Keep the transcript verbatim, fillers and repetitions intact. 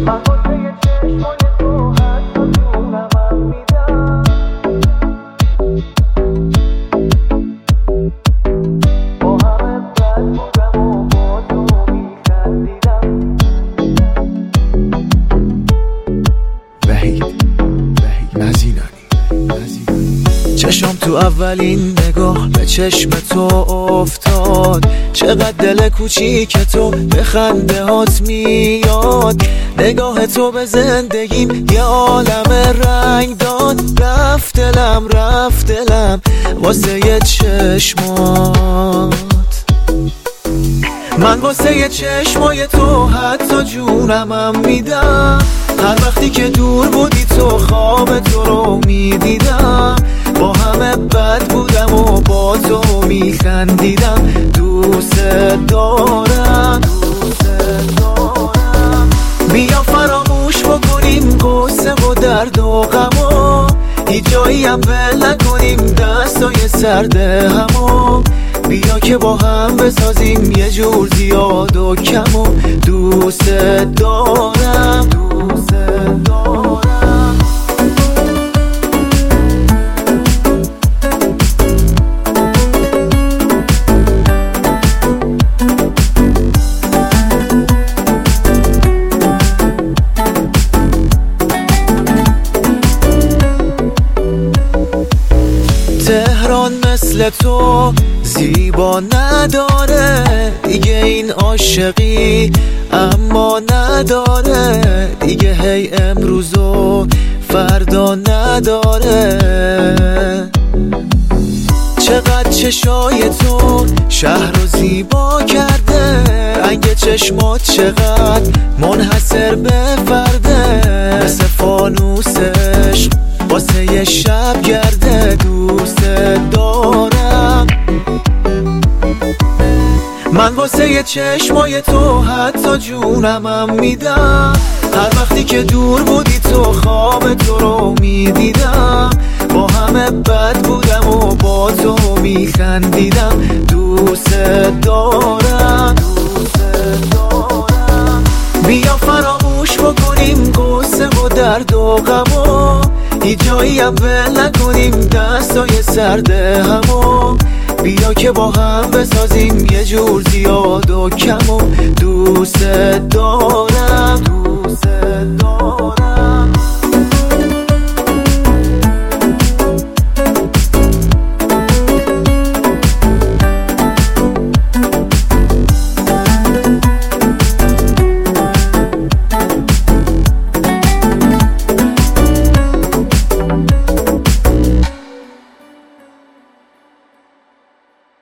من واسه چشمای تو حتی جونمم میدم. با همه بد بودم و با تو میخندیدم. وحید وحید نزینانی. چشم تو اولین نگاه به چشم تو افتاد، چقدر دل کوچیک تو به خنده هات میاد. نگاه تو به زندگیم یه عالم رنگ داد. رفت دلم رفت دلم واسه یه چشمات. من واسه یه چشمای تو حتی جونمم میدم. هر وقتی که دور بودی تو خواب تو رو میدیدم. با همه بد بودم و با تو میخندیدم. دوست دارم دوست دارم. بیا فراموش بکنیم قصه و درد و غمو، هیچ جایی هم ول نکنیم دستای سرد همو. بیا که با هم بسازیم یه جور زیاد و کم و دوست دارم دوست دارم. تهران مثل تو زیبا نداره دیگه این عاشقی، اما نداره دیگه هی امروز و فردا نداره. چقدر چشای تو شهر رو زیبا کرده، رنگ چشمات چقدر منحصر به فرده. مثل فانوسش واسه یه شب گرده. دوست دارم من واسه یه چشمای تو حتی جونمم میدم. هر وقتی که دور بودی تو خواب تو رو میدیدم. با همه بد بودم و با تو میخندیدم. دوست دارم دوست دارم. بیا فراموش بکنیم قصه و درد و غمو، هیچ جایی هم ول نکنیم دستای سرد همو. بیا که با هم بسازیم یه جور زیاد و کم و دوست دارم.